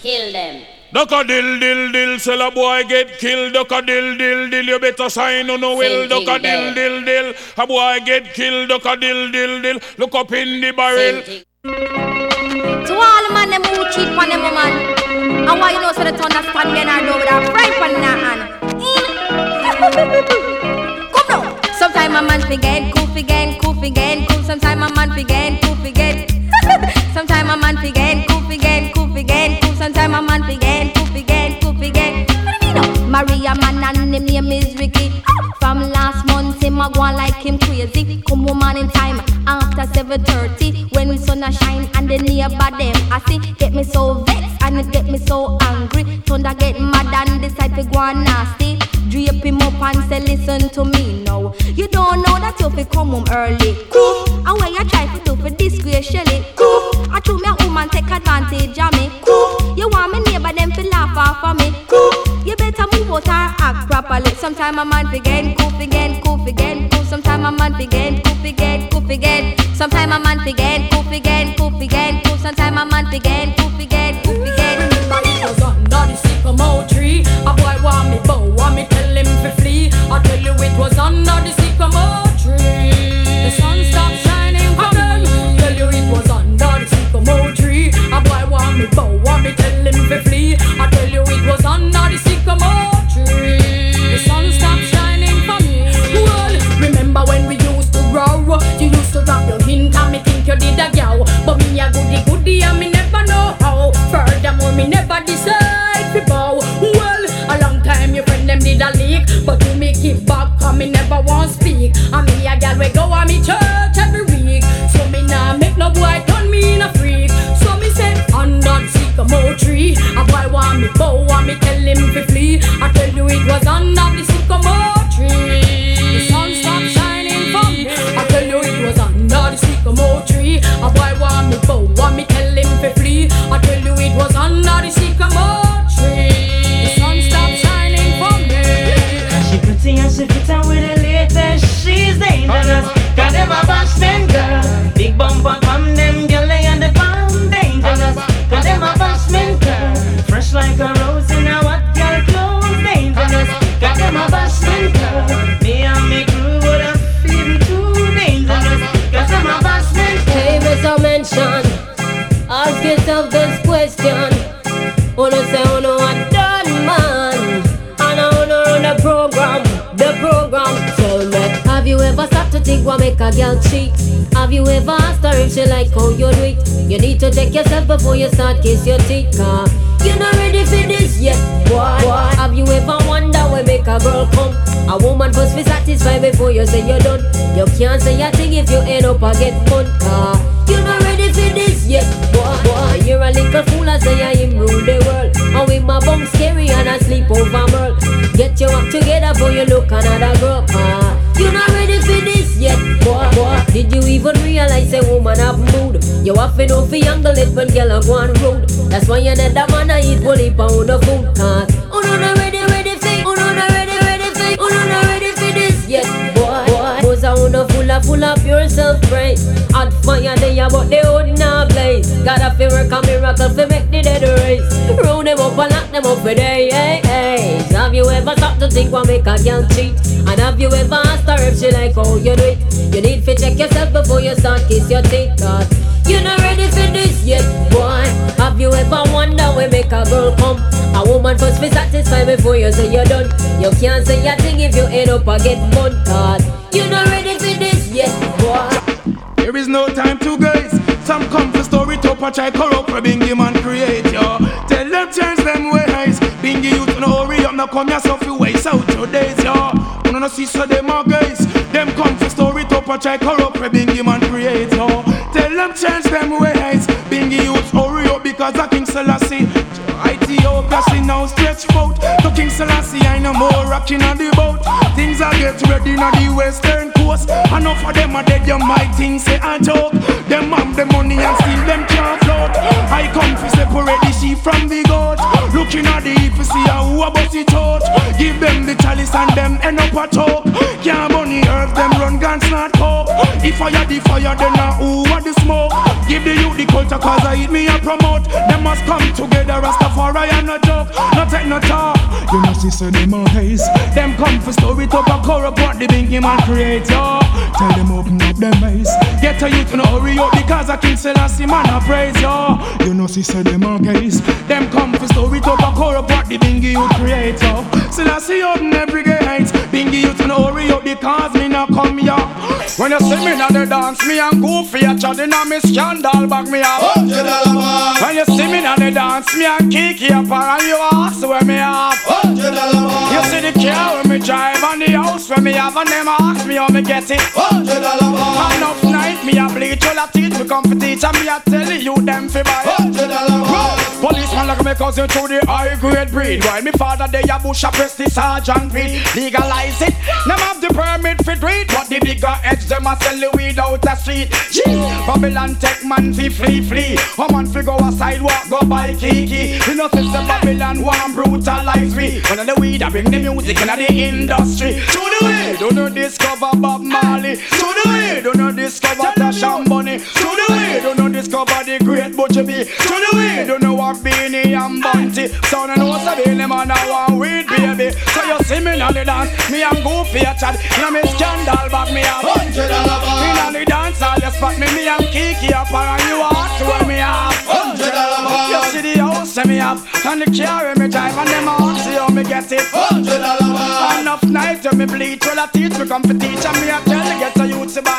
kill them. Duck a dill dill dill, sell a boy get killed. Duck a dill dill dill, you better sign on no will. Duck a dill dill dill, a boy get killed. Duck a dill dill dill, look up in the barrel. To all the man them who cheat on them woman, and why you know so they understand men are know with a fry pan in their hand. Come now. Sometimes a man forget, cool forget, cool forget, cool. Sometimes a man forget, cool forget. Sometimes a man forget, cool forget, cool forget, cool. Sometimes a man forget, cool forget, cool forget. Maria man and him name is Ricky. From last month him a go on like him crazy. Come woman in time after 7:30 when the sun a shine and the neighbor them I see get me so vexed and it get me so angry. Thunder get mad and decide to go on nasty. Drape him up and say listen to me now. You don't know that you fi come home early. Cool. And when you try to do for disgrace Shelly. Cool. I told me a woman take advantage of me. Cool. You want me neighbor them fi laugh off of me. Cool. You better move out and act properly. Sometime a man forget, cool forget, cool forget, cool. Sometime a man forget, cool forget, cool forget. Sometime a man forget, cool forget, cool forget, cool. Sometime a man forget, cool forget, cool forget. Remember it was under the sycamore tree. A boy want me bow, want me tell him to flee. I tell you it was under the sycamore tree. The sun stopped shining for me. Tell you it was under the sycamore tree. A boy want me bow, want me tell him to flee. I tell you it was under the sycamore tree. The sun stopped shining for me. Well, remember when we used to grow? You used to drop your hint and me think you did a gal. But me a goody and me never know how. Furthermore, me never decide to bow. Well, a long time your friend them did a leak, but you me keep back cause me never want speak. And me a gal we go a me church every week. So me nah make no boy turn me in a freak. So me say under the sycamore tree. A boy want me bow, want me tell him to flee. I tell you it was under the sycamore tree. The sun stopped shining for me. I tell you it was under the sycamore tree. A boy want me bow, want me tell him to flee. I tell you it was under the sycamore tree. The sun stopped shining for me. She pretty and she fit and with the latest. She's dangerous, got them a Boston girl. Big bumper from them girl and the bomb dangerous. Got them a Boston girl. Fresh like a rose in a what girl clothes dangerous. Got them a Boston girl. Me and me crew would have feel too dangerous. Got them a Boston girl. Hey, Mr. Mention, ask yourself this question. Wanna say, oh no, I done man. And I wanna run the program. Tell me, have you ever stopped to think what make a girl cheat? Have you ever asked her if she like how you do it? You need to check yourself before you start kiss your teeth. You're not ready for this yet, boy. Have you ever wondered what make a girl come? A woman must be satisfied before you say you're done. You can't say a thing if you end up and get fun. You're not ready for this yet, boy. You're a little fool and say I am rule the world. And with my bum scary and I sleep over merl. Get your act together before you look another girl. You're not ready for this yet, boy. Did you even realize a woman have mood? You have to know for younger it when girl go on road. That's why you need that man to eat bully pound of food. Oh no, not ready for. Oh no, not ready for. Oh no, not ready for this yet, boy. Cause I wanna full of pure self-praise. Hot fire there but they would not blaze. Gotta feel work a miracle to make the dead race. Round them up and lock them up for day, hey. Have you ever stopped to think what make a girl cheat? And have you ever asked her if she like how you do it? You need to check yourself before you start kiss your teeth. You're not ready for this yet, boy. Have you ever wondered where make a girl come? A woman must be satisfied before you say you're done. You can't say a thing if you end up and get bun. You're not ready for this yet, boy. There is no time to guys. Some come for story top and try corrupt for Bingy man create, yo. Tell them change them ways. Bingy you to no hurry up, now come yourself you waste out your days, yo. You know see so them are guys. Them come for story top and try corrupt for Bingy man create, yo. Tell them change them ways. Bingy you hurry up because the King Selassie. Ethiopia see now stretch out. To King Selassie I no more rocking on the boat. Things are get ready on the western coast. Enough of them are dead, you might think say a joke. Them have the money and still them can't float. I come to separate the sheep from the goat. Looking at the heap to see how who about it out. Give them the chalice and them end up a talk. Can't bunny earth, them run guns not coke. If I had the fire then who want the smoke. Give Give the youth the culture cause I eat me and promote. Them must come together, Rastafari and no joke. No take no talk. You know see so them on haze. Them come for story up and corrupt what the bingy man create, yo. Tell them open up them eyes. Get a youth to no hurry up because I King Selassie man I praise, yo. You know see so them on haze. Them come for story up and corrupt what the bingy you create, yo. Selassie open every gate. Bingy youth to no hurry up because me not come, yo. When you see me in the dance, me and Goofy a chatting on me scandal back me up. $100. When you see me in the dance, me and Kiki up and you ask where me up. $100. You see the car when me drive and the house when me have and them ask me how me get it. $100. Enough night me a bleach all a teach me come for teach and me a tell you them fi buy. $100. Policeman like me cousin to the high grade breed. While me father they a bush a press the sergeant breed. Legalize it, them have the permit for treat. But the bigger heads them a sell the weed out the street. Babylon take man fi flee. A man fi go a sidewalk go buy Kiki. We know since the Babylon one brutalize me. When the weed I bring the music in the industry. To the way, don't know discover Bob Marley. To the way, don't know discover Tasha Money. To the way, don't know discover the great Butcher B. To the way, don't know what Beanie and Bunty. Son and know say them and I want weed baby. So you see me in the dance, me and Goofy a chat. You me scandal back me up. $100. In the dance all you spot me and Kiki up and you ask where me up. $100. You see the house me up and the car me drive and them ask see how me get it. $100. Enough night to me bleach all I teach me come for teach and me a tell me get a youth to buy.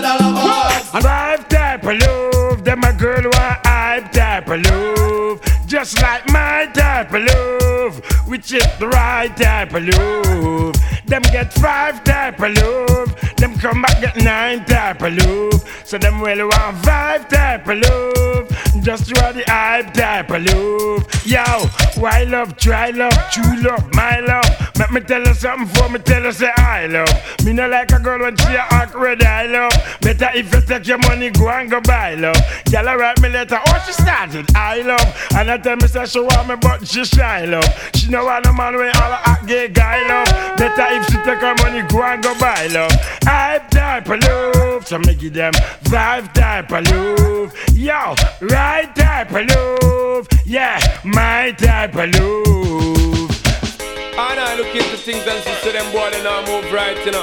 $100. And five type of love, them a girl want hype type of love. Just like my type of love, which is the right type of love. Them get 5 type of love, them come back get 9 type of love. So them really want 5 type of love, just try the hype type of love. Yo, why love, try love, true love, my love. Let me tell you something before me tell you say I love. Me not like a girl when she a act ready I love. Better if you take your money go and go buy love. Girl I write me letter, oh she started I love. And I tell me say she want me but she shy love. She know want no man when all a act gay guy love. Better if she take her money go and go buy love. Hype type of love, so me give them 5 type of love. Yo, right type of love, yeah, my type of love. And I look into things and see them boy they now move right, you know.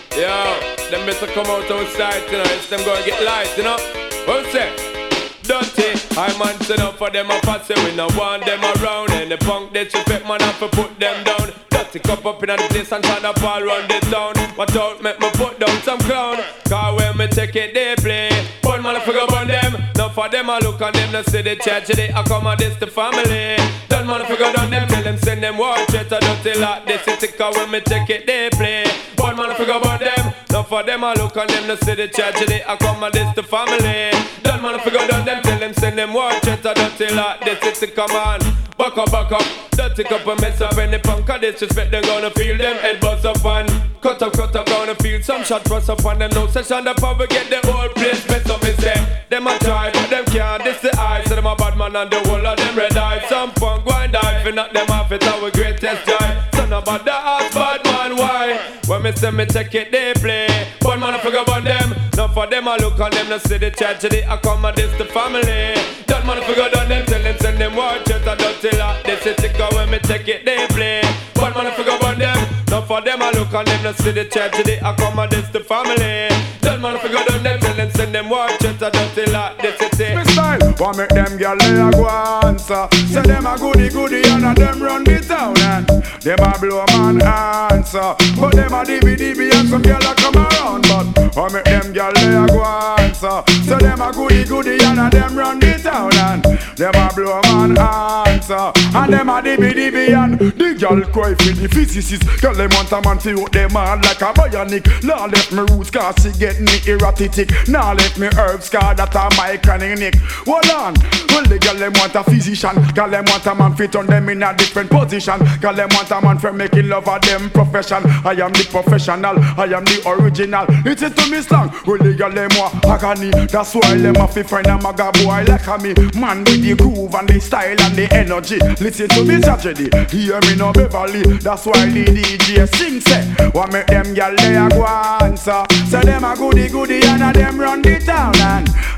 Yo, them better come out outside, you know. It's them gonna get light, you know. What's that? Dirty, I man turn up for them a pass. We no want them around. And the punk they disrespect man have to put them down. Dirty cup up in the place and try to ball run the town. Watch out, make me put down some clown. Cause when me take it they play. One man I forget about them. Now for them I look on them. Now see the church they I come and this the family. Don't man I forget on them. Tell them send them watch it. I don't tell like this. It's cause when me take it they play. One man I forget about them. Now for them I look on them. Now see the church they I come and this the family. Don't man I forget on them. Tell them send them watch it. I don't tell like this. It's a command. Back up, dirty cup and mess up. Any punk or disrespect, them gonna feel them head buzz up and cut up, gonna feel some shot bust up on them. No session, the power get the whole place mess up. Me say, them a try, but them can't. This the eye, so them a bad man and the whole of them red eye. Some punk go and die, fi knock them off, it's our greatest joy. Son of a ass bad man, why? When me say me check it, they play. One man I forget about them. Now for them I look on them, now see the tragedy. I come and this the family. That man I forget on them, tell them send them watch it. I don't tell her, they say tick when me check it, they play. One man I forget about them. Now for them I look on them, now see the tragedy. I come and this the family. That man I forget on them, tell them send them watch it. I don't tell her, they say tick. Me style, want make them girl they a go answer. Say them a goody and them run the town and them a blow man answer. But them a DB and some girl a come around. But want make them girl they a go answer. Say them a goody and them run the town and them a blow man answer. And them a DB and the girl cry for the physicist. Girl them want a man to out them hard like a bionic. Now let me roots cause she get me erratic. Now let me herbs cause that a my chronic. Hold on, well the girl them want a physician. Girl them want a man fit on them in a different position. Girl them want a man for making love of them profession. I am the professional, I am the original. Listen to me slang, well the girl them want agony. That's why them have to find a maga boy like a me. Man with the groove and the style and the energy. Listen to me tragedy, hear me no Beverly. That's why the DJ sing say, what make them girl they a go answer. Say them a goody and a them run the town and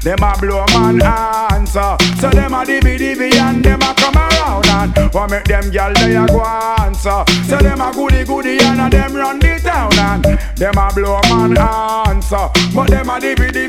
them a blow man answer. So them a divi and them a come around and what make them gyal they a go answer. So them a goody and them run the town and them a blow man answer. But them a divi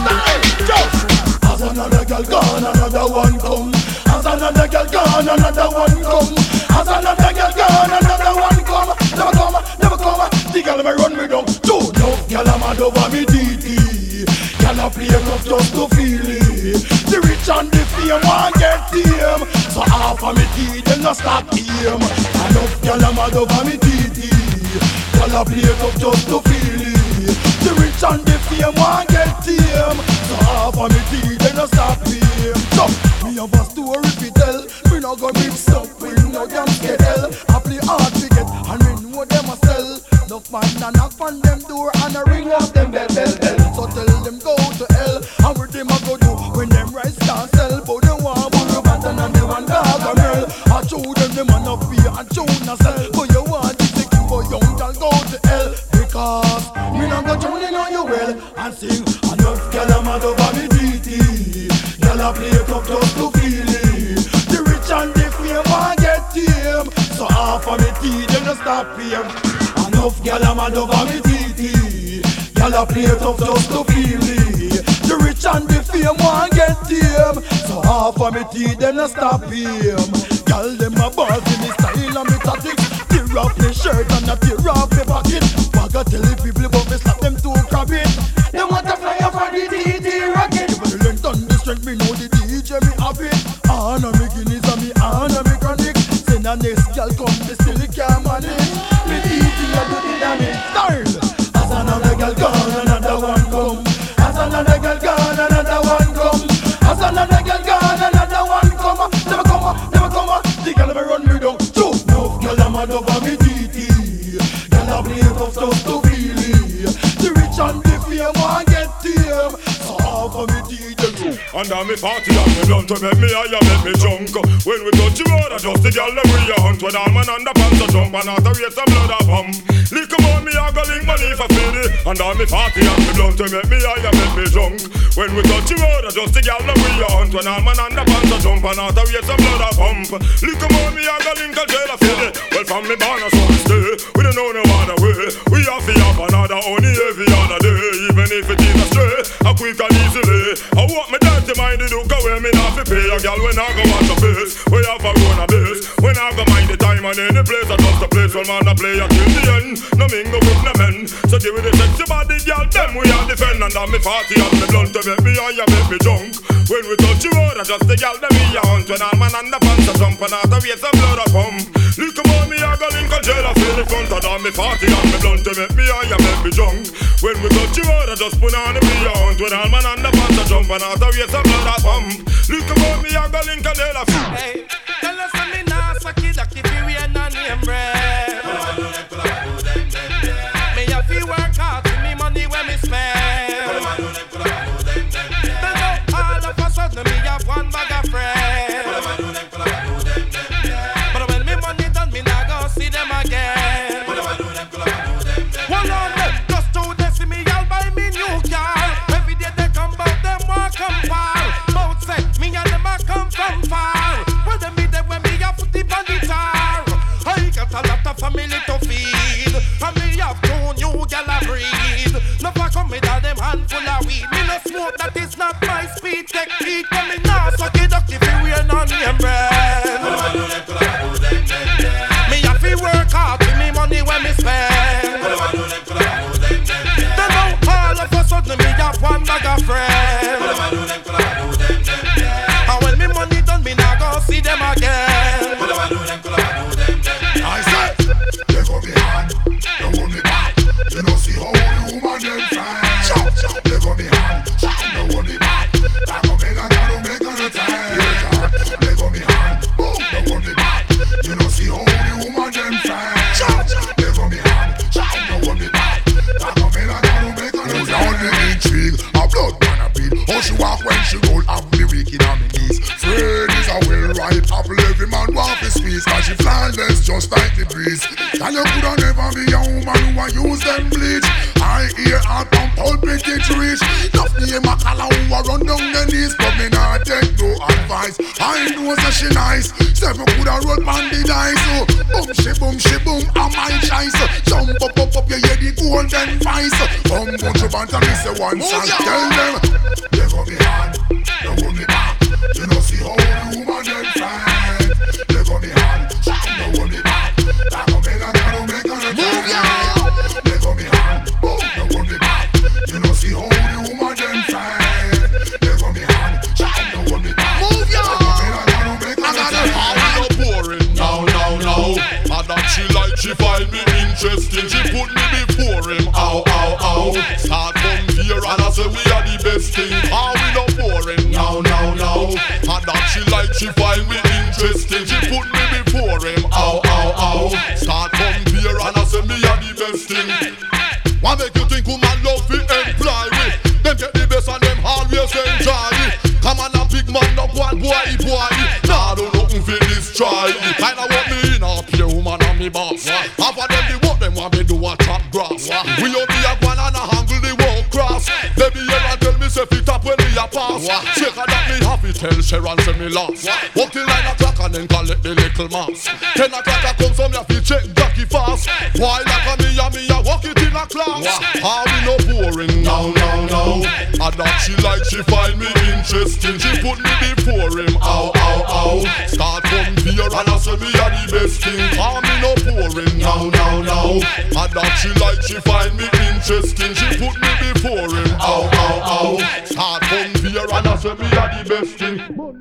and as another girl gone, another one come. As another girl gone, another one come. As another girl gone, another one come. Never come, never come. The girl may run me down. Too enough girl a mad over me DD. Girl a play tough just to feel it. The rich and the fame want get them. So half of me teeth them no stop him. Enough girl a mad over me DD. Girl a play tough just to feel it. The rich and the fame want get them. So half of me teeth them no stop him. So me have a story to tell. Me no go mix up with no damn skettle. I play hard to get and me know them a sell. Enough man a knock on them door and a ring off them bell. So tell them go to hell. And with them a go do when them rice can't sell. But they want more button and they want dog a girl. I show them man a fear and show na sell. But you want to take you for young girl go to hell. Because me not go drowning on your well and sing. Enough girl a mad over me DT. Girl a play tough just to feel it. The rich and the fame want get him. So half of me teeth them no stop him. Enough girl a mad over me DT. Girl a play tough just to feel it. The rich and the fame want get him. So half of me teeth them no stop him. Girl them a boss in me style and me tactics. Tear off me shirt and a tear off me pocket. Wagga tell the people but me slap them to grab it. They want to fly off on the DT rocket. When the length and the strength me know the DJ me have it. Anna me Guinness and me Anna me chronic. Send a next girl come me still can't manage. Me DT a do the damage style. As another girl gone another one come. As another girl gone another one come. As another girl gone another one come. Never come, never come. The girl me run me down. Two enough girl a mad over me DT. Girl a play tough just to feel it. The rich and the fame want get them. So half of me teeth them. Under me party and me blunt to make me high and make me drunk. When we touch you out, just the girl that we a hunt. When all man underpants a jump and out a race some blood a pump. Lick on me, I go link money for feed. Under me party and me blunt to make me high and make me drunk. When we touch you out, just the girl that we a hunt. When all man underpants a jump and out a race some blood a pump. Lick on me, I go link a jail a feed. Well from me born a son stay. We don't know no other way. We have to have another only every other day. Even if it is a stray, a quick and easily. I want me dirty mind to do go where me not fi pay a girl when I go watch the face. We have a run a base. When I go mind the time and any place I just a place. Well man a play a till the end. No mingle with no men. So give me the sexy body girl them we are defend. And I'm me 40 and me blunt to make me high and make me drunk. When we touch you out, I just the girl them we a hunt. When all man underpants a jump and out a race some blood a pump. Look about me I go link a jail a feel the front. And I'm me 40 and me blunt to make me high and make me drunk. When we touch you out, I just put on the me a hunt. When all man underpants a jump and out a race some blood a pump. Look about me I go link a jail a feel. Hey, tell us when me nah suck it up if you ain't no name brand. Me have to work hard to me money when me spend. Then all of a sudden me have one bag of friends. But when me money done me nah go see them again. One on them, just 2 days see me all buy me new car. Every day they come back them walk come far. Both say me and them a come from far. Well them be there when me have put the on guitar. I got a lot of family to feed. And me have 2 new gal a breed. Never come with all them handful of weed. Me no smoke, that is not my speed technique. But me nah suck it up if you wear no name brand. Me have to work hard to me money when me spend. Then now all of a sudden me have one bag of friends. And when me money done me nah go see them again. I said, they go behind, they want me back. You know see how the woman them find. They go behind, they want me back. That go make a girl make a time. They go behind, boom, they want me back. You know see how the woman them find. They go behind, they want me back. That go make a girl make a time. Down the intrigue, a blood man a beat. How she walk when she roll up the wicked on me knees. Fred is a well-ripe apple, every man want to squeeze. Cause she flawless just like the breeze. And you coulda never be a woman who a use them bleach. I hear her from pulpit it reach. Enough name a call who a run down the knees, but me not take no advice. I know that she nice. Seven coulda roll on the dice. So boom she boom, I'm my choice. Jump up, you hear the golden voice. Bunch of banter, me say one song. Tell them, they go me hard, they go me back. You know see how the woman them fight. They go me hard, they go me back. That go make her move ya. They go me hard, they go me back. You know see how the woman them fight. They go me hard, they go me back. Move ya. I'm not boring. No. And that she like, she find me interesting. She put me before him. Ow. Start from here and I say we are the best thing. Are we not boring? No. And that she like, she find me interesting. She put me before him. Ow. Start from here and I say me are the best thing. What make you think woman love we employ with? Them get the best and them always enjoy it. Come on a big man, no one boy. Nah, don't nothing for this try. Kinda want me in a pure woman and me boss. Half of them the work them want me do a chop grass. We up the a one and a handle the walk cross. They be here and tell me say fit up when me a pass. Shake that me happy tell Sharon say me lost. Walk till 9 o'clock and then collect the little mass. 10 o'clock I come some ya fi check Jackie fast. Why like a me a walk it in a class. How we no boring? No. And that she like she find me interesting. She put me before him. Ow. Start from here and I say me a the best thing. How me no boring? No. And that she like she find me interesting. She put me before him. Ow. Start from here and I say me a the best thing.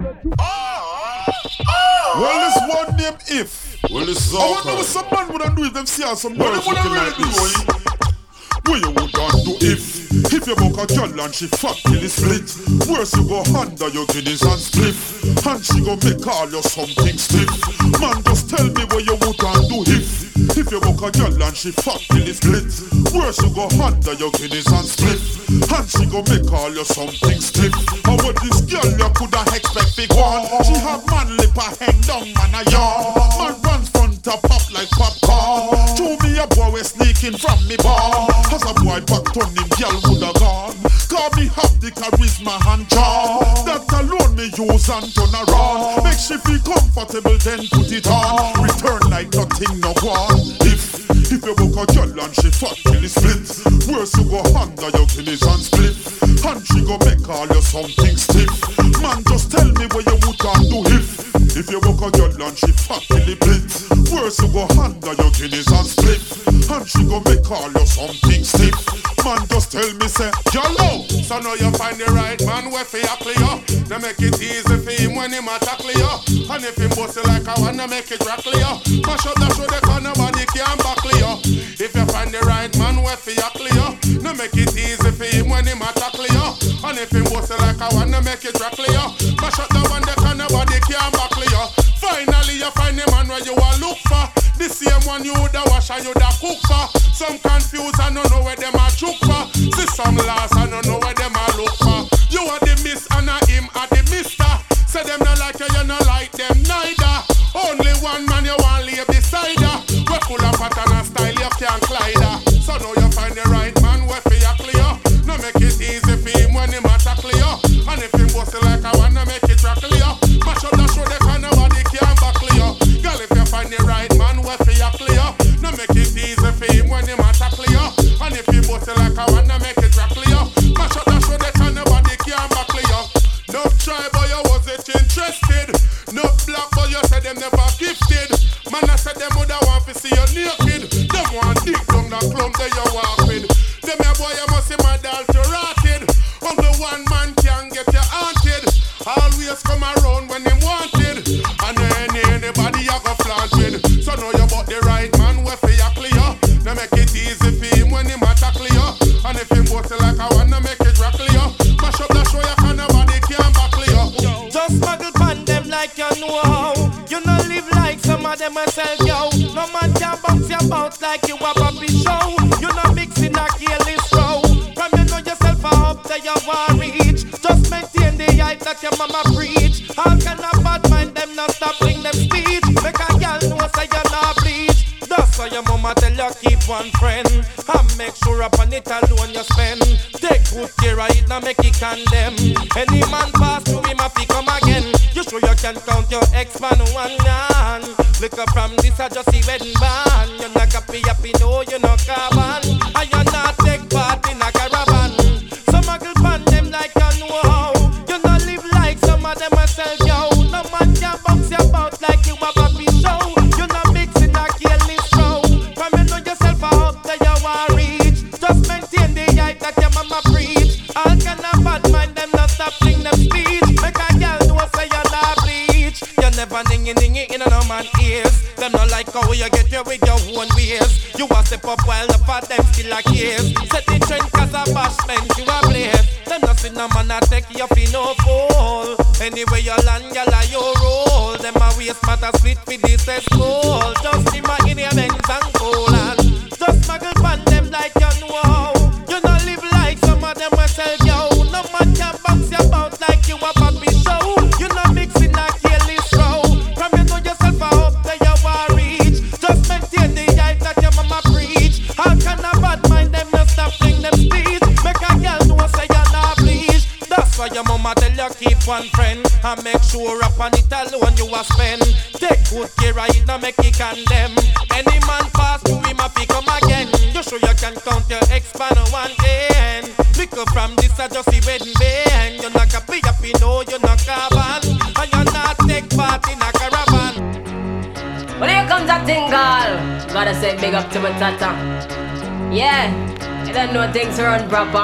Well, this one name If. Well, this is all. I wonder what some man would do if them see some girls looking like this. What you would do if you book a girl and she fat till it split? Worse you go under your kidneys and spliff, and she go make all you something stiff. Man, just tell me what you would do if you book a girl and she fat till it split. Worse you go under your kidneys and spliff, and she go make all you something stiff. How what this girl you coulda expect big one? She have man lip a hang down man a yawn. Man runs front to pop like popcorn. To me a boy we sneaking from me bar. As a boy back on him, girl woulda gone. Cause me have the charisma and charm. That alone me use and turn around. Make she feel comfortable, then put it on. Return like nothing no one. If you book a girl and she fat till it split, worse you go under your kidneys and split, and she go make all you something stiff. Man, just tell me what you would do if you book a girl and she fat till it split, worse you go under your kidneys and split, and she go make all you something stiff. Man, just tell me say, yellow. So now you find the right man where for you clear. They make it easy for him when him tackle you. And if him bust it like I wanna make it rock clear. Mash up that show the corner, nobody can back clear. If you find the right man where for you clear, they make it easy for him when him tackle you. And if him bust it like I wanna make it rock clear. Mash up that one the corner, nobody can back clear. Finally you find the man where you are look for. The same one you da wash and you da cook for. Some confused and don't know where them a chook for. See some lost and don't know where them a look for. You are the miss and a him are the mister. Say them not like you, you not like them neither. Only one man you want lay beside her. We full of pattern and style you can't glide her. So now you find the right man where for you clear. Now make it easy for him when him a tackle you. And if him bust it like I wanna make it rock clear. Mash up the show the can nobody can back clear. Girl, if you find the right man where for you clear, now make it easy for him when him a tackle you. And if him bust it like I wanna make it rock clear. Mash up the show the can nobody can back clear. No try but you wasn't interested. No black but you said them never gifted. Man I said them woulda want to see you naked. Them want dig down the clump that you walk with. Them a boy you must see my adulterated. Only one man can get you haunted. Always come around when him wanted. And anybody you go flaunt with. So now you bought the right man where for you clear. Now make it easy for him when him tackle you. And if him bust it like I wanna make it rock clear. Mash up the show you can nobody can back clear. Just muggle pan them like you know how. You no live like some of them a sell yo. No man can bounce your bounce like you a puppy show. You no mixing a careless row. From you know yourself up to your war reach. Just maintain the height that your mama preach. How can a bad mind them not stop bring them speech? Make a girl know say you not bleach. That's why your mama tell you keep one friend. And make sure upon it alone you spend. Take good care of it, now make it condemn. Any man pass through him, if he come again. You sure you can count your ex-man one hand? Look up from this, I just see wedding band. You're not happy, no, you're not carbon. And you're not take part in a caravan. Some muggle pan them like you know how. You not live like some of them myself, yo. No man can bounce you about like you a papi show. You not mixing a careless row. From you know yourself, I hope that you are reach. Just maintain the hype that your mama preach. All kind of bad mind, them not stop sing them speech. Make a girl know say you're not bleach. You never ningy in a no man ears. Them not like how you get here with your own ways. You a step up while the fat them still a case. Set the trend cause a bashment you a blaze. Them not see no man a take you fi no fool. Anyway you land y'all a your roll. Them a waste matter split fi this school. Just see my in your Benz and Colan. Just muggle pan them like you know how. You not live like some of them myself yo. No man can bounce you about like you a papi show. You not mixing a careless row. From you know yourself I hope that you are reach. Just maintain the hype that your mama preach. How can a bad mind them not stop sing them speech? Make a girl know say you're not bleach. That's why your mama tell you keep one friend. And make sure upon it alone you a spend. Take good care of it, now make it condemn. Any man pass through him if he come again. You sure you can count your ex-man one end. Look up from this I just see wedding band. You're not happy, no, you're not carbon. And you're not take part in a caravan. Well, here comes that thing, girl. Gotta say big up to my tata. Yeah, you don't know things run proper.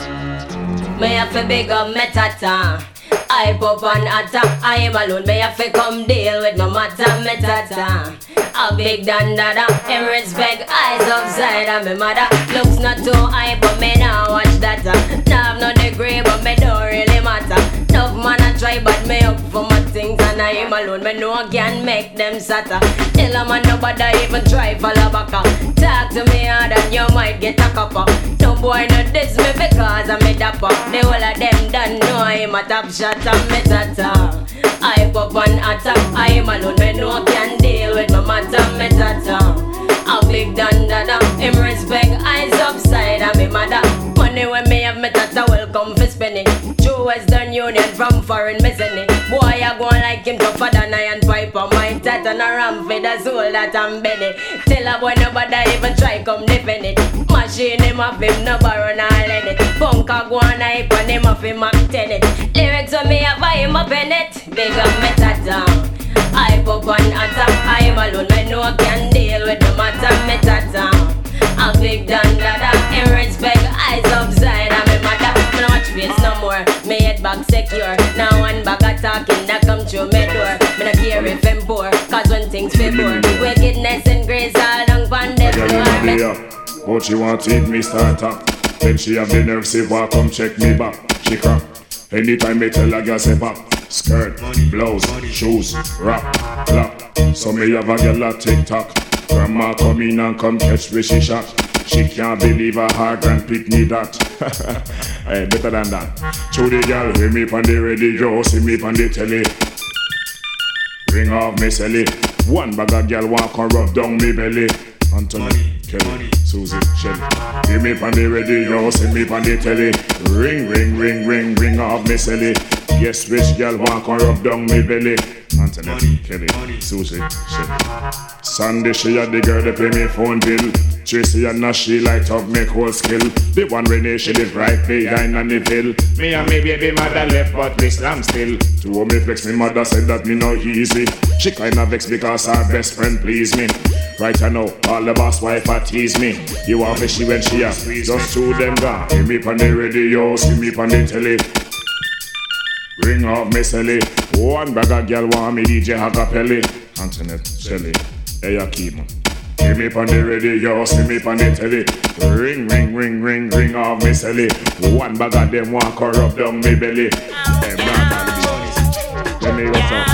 Me have to big up my tata. I pop on attack, I am alone. Me have to come deal with my matter, my tata. A big dandada, in respect, eyes upside of me mother. Looks not too high, but me now watch that. Now have no degree, but me don't really matter. Enough man I try, but me up for my things. And I am alone, me no one can make them satter. Tell a man nobody even try follow back. Talk to me hard and you might get a copper. No boy no diss me because I'm a dapper. The whole of them done know I'm a top shot and me tata. I pop on attack, I am alone, me no one can deal with my matter, me tata. A big dandada, him respect, eyes upside of me mother. Money when me have me tata, welcome for spending. True Western Union from foreign me send it. Boy I go like him tougher than iron piper. My tata na ram for the soul that I'm Benny. Tell a boy nobody even try come defend it. Machine him off him, no borrow na lend it. Punk a go on hype and him off him Mac 10 it. Lyrics on me have him up in it. Big up me tata. I pop on attack, I'm alone, me no can deal with the matter, me tata. A big dandada, in respect, eyes upside of me mother. Me no watch face no more, me head back secure. Now one bag of talking that come through me door. Me no care if I'm poor, cause when things be poor. Wickedness and grace all down on the floor. But she want to eat me starter. Then she have the nerve say, walk come check me back. She crack. Anytime me tell a girl say pop. Skirt, blouse, shoes, rap, clap. So me have a girl a TikTok. Grandma come in and come catch me she shot. She can't believe her heart and pick me that. Hey, better than that. Show the girl, hear me on the radio, see me on the telly. Ring off me celly. One bag of girl walk and rub down me belly. Anthony, Kelly, Susie, Shelly. Hear me on the radio, see me on the telly. Ring, ring, ring, ring, ring off me celly. Yes, rich girl walk and rub down me belly. Anthony, Kelly, Susie, Shelly. Sunday she had the girl that pay me phone bill. Tracy and now she light up make whole skill. The one Renee she live right behind on the pill. Me and me baby mother left but me slam still. To home me flex me mother said that me no easy. She kinda vex because her best friend please me. Right I know all the boss wife a tease me. You want fishy when she a squeeze. Just two them gone. Hear me on the radio, see me on the telly. Ring off me celly. One bag of girl want me DJ Hagapelli. Antoinette Shelley, hey Akeem. Hear me on the radio, see me on the telly. Ring, ring, ring, ring, ring off me celly. One bag of them walk her up down me belly. Hey man, let me go talk.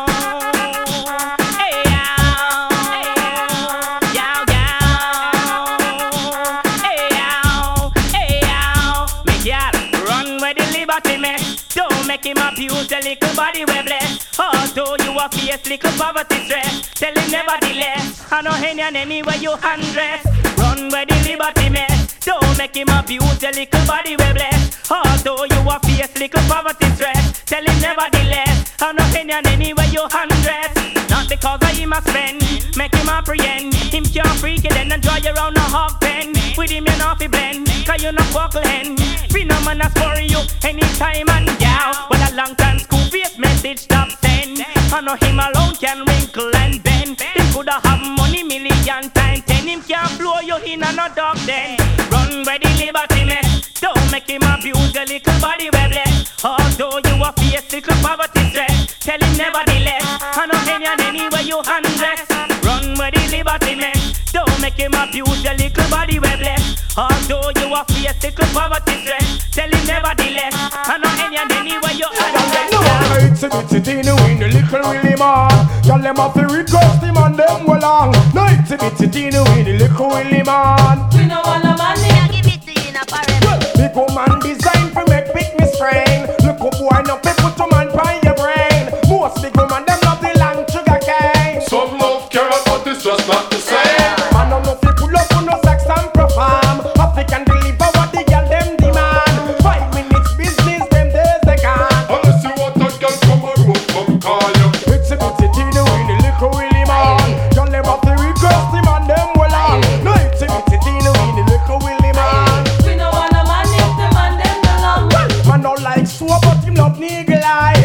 Make him abuse a little body we bless. Although you a face little poverty stress. Tell him nevertheless, I know any and anywhere you undress. Run where the liberty mess. Don't make him abuse your little body we bless. Although you a face little poverty stress, tell him nevertheless, I'm not opinion anywhere you undress. Not because of him a spend, make him apprehend. Him can't freak it then and draw you around a hog pen. With him you not fi blend, cause you not buckle hen. Phenomenal for you anytime and yeah. But a long time school face message stop send. I know him alone can wrinkle and bend. Him coulda have money million times 10. Him can't blow you in a no dog then. Run where the liberty mess. Don't make him abuse your little body we bless. Although you a face little poverty stress, tell him nevertheless, I know anywhere you undress. Run where the liberty mess. Don't make him abuse your little body we bless. Although you a face little poverty stress, tell him nevertheless, I know anywhere you undress. It's a bit tiny in the little Willie man. Y'all them have to request him and them go long. No, it's a bit tiny in the little Willie man. We know all the money. Give it to you in a parade. Big woman design for make pick me strain. Look up boy no pay put to man by your brain. Most big woman them love the long sugar cane. Some love carrot but it's just not the same. Man no know fi pull up on no sex and perform. African deliver what the girl them demand. 5 minutes business them days they can. Unless you want that girl come a room come call you. It's a bit tiny in the little Willie man. Y'all them have to request him and them well on. No it's a bit tiny in the little Willie man. We know all the money if the man them belong. Man no like soap but him love niggle eye.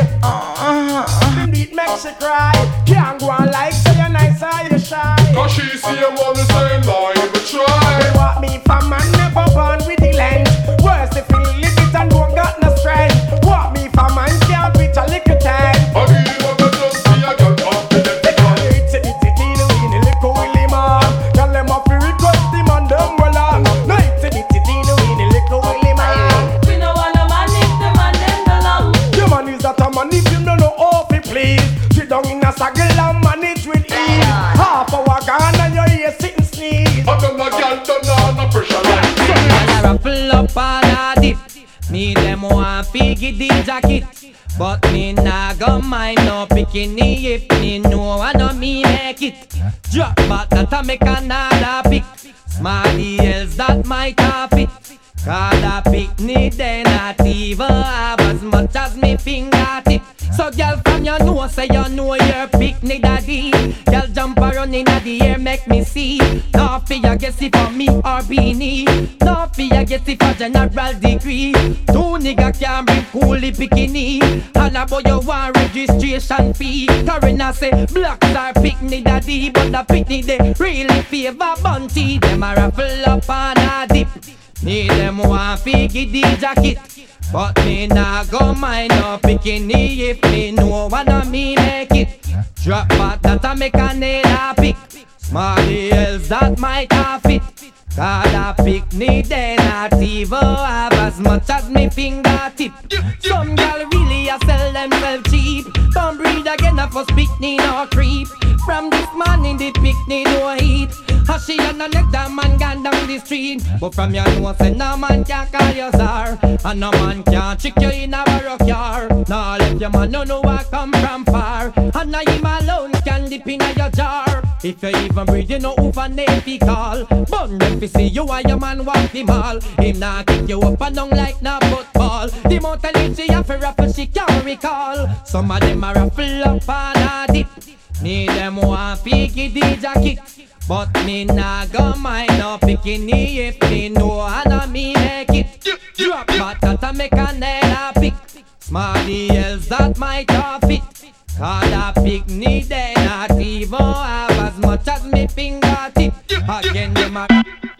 Him beat makes you cry. Can't go on like say you're nice or you shy. Cause she see him on the same line but try. They want me for man never born with the length. Worse if you live it and don't got no strength. Want me for man can't beat a little time. I mean what I just see I got confident. It's a bit tiny in the little Willie man. Tell them off to request him and them well on. No it's a bit tiny in the little Willie man. We know all the money if the man them belong. The man is that a man if you don't know how to please. Sit down in a saddle and manage with ease. Half hour gone and your ear sitting sneeze. I don't know girl done on the pressure line. When I ruffle up and a dip, me them want figgy the jacket. But me nah go mind no bikini if me know I know me make it. Drop back that I make another pick. Smarty else that might have it. Cause a picnic they not even have as much as me fingertip. So girl from your nose say you know your picnic daddy. Girl jump around in the air make me see. No fear guess it for me or beanie. No fear guess it for general degree. Two nigga can bring coolie bikini. And about your one registration fee. Karina say blacks are picnic daddy. But the picnic they really favor bunty. Them a ruffle up and a dip. Me them want figgy the jacket. But me nah go mind no bikini if me know one of me make it. Drop back that I make a nail a pick. Smarty else that might have it. Cause a picnic they not even have as much as me fingertip. Some gal really a sell themselves cheap. Don't breed again a first picnic no creep. From this morning the picnic no heat. As she and a neck that man gone down the street. But from your nose say no man can call you sir. And no man can trick you in a barrack car. Now let your man know I come from far. And now him alone can dip in your jar. If you even breathe you know who for name he call. Bun them fi see you and your man walk the mall. Him not kick you up and down like no football. The mountain she have a raffle she can't recall. Some of them a raffle up and a dip. Me them want figgy the jacket. But me nah go mind no bikini if me know and me make it. Drop back that I make a nail a pick. Smarty else that might have it. Cause a picnic they not even have as much as me fingertip. Again them a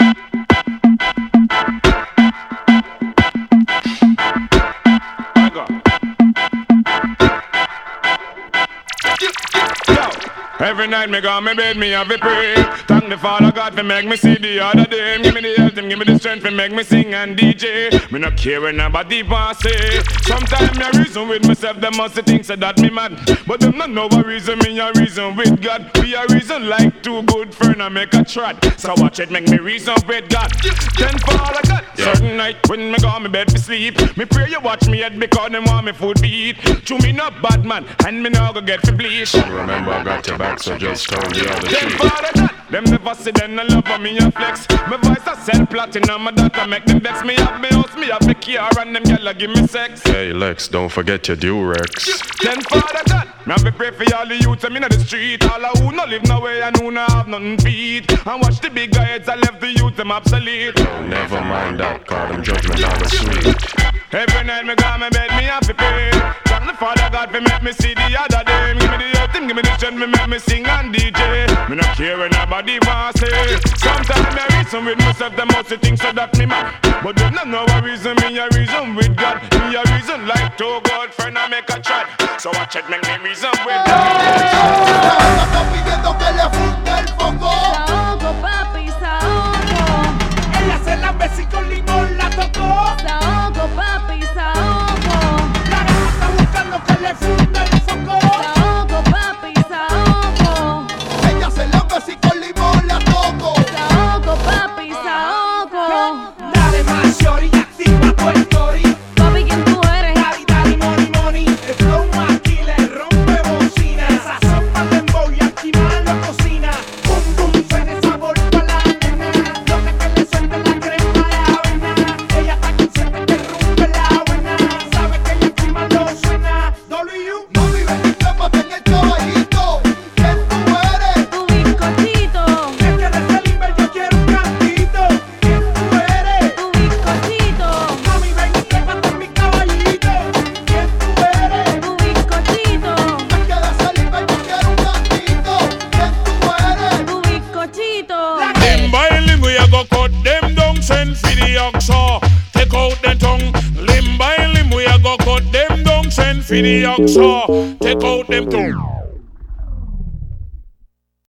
Every night me go on me bed, me have a pray. Thank the Father God for make me see the other day. Give me the health, give me the strength for make me sing and DJ. Me not care when nobody pass say. Sometimes me a reason with myself, them must think say that me mad. But them not know what reason, me a reason with God. We a reason like two good friends and make a trot. So watch it, make me reason with God. Then Father God, certain night when me go on me bed to sleep, me pray you watch me head because them want me food be eat. To me not bad man, and me now go get for bleach. Remember I got your back, so just tell the other then Father God, Them never see them no love for me a flex. My voice a sell platinum, my data make them vex. Me have me house, me have me car, and them gyal give me sex. Hey Lex, don't forget your Durex. Then Father God, me have to pray for all the youths them inna the street. All who no live no way and who no have nothing feed. And watch the big heads and left the youth them obsolete. Oh, never mind that, cause them judgment now is sweet. Every night me go my bed, me have to pray. Thank the Father God for make me see the other day. Give me the earth, give me the strength, me make me sing and DJ. Me not care when nobody want say. Sometimes me reason with myself, them must think so that me mad. But they don't know a reason, me a reason with God. Me a reason like two good friend I make a chat. So watch it, make me reason with God. Estamos pidiendo que le funde el foco. Saoco, papi, saoco. Ella se la besí con limón, la tocó. Saoco, papi, saoco. La gata está buscando que le funde el foco. Saoco, papi, saoco. Ella se la besí con limón, la toco. Saoco, papi, saoco. Dale más, shorty, activa tu story. Papi, ¿quién tú eres? Dale, dale, money, money. El flow aquí le rompe bocina. Esa sopa de emboy aquí mal lo cocina. Bum, bum, suena esa bolpa la nena. Loca que le suelte la crema a la avena. Ella está consciente que rompe la buena. Sabe que ella aquí mal lo suena. W. Mami, ven y trápate en el caballito. ¿Quién tú eres? Tu bizcochito. Es que desde el Inver yo quiero un cantito. ¿Quién tú eres? Tu bizcochito. Mami, ven y trápate en mi caballito. ¿Quién tú eres? Tu bizcochito. Es que de salir ven, yo quiero un cantito. ¿Quién tú eres? Tu bizcochito. Them by we a go cut them down, send for the oxa. Take out the tongue. Limb by limb we a go cut them down, send for the oxa. Take out them tongue.